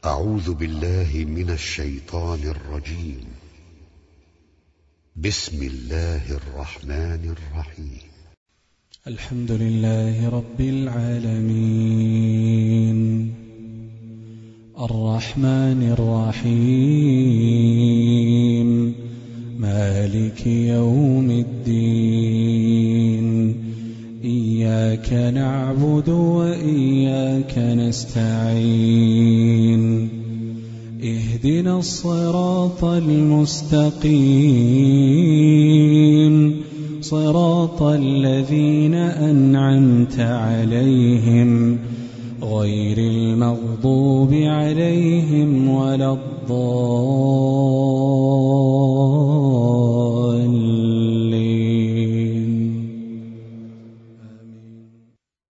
أعوذ بالله من الشيطان الرجيم. بسم الله الرحمن الرحيم. الحمد لله رب العالمين الرحمن الرحيم مالك يوم الدين إياك نعبد وإياك نستعين اهدنا الصراط المستقيم صراط الذين أنعمت عليهم غير المغضوب عليهم ولا الضالين.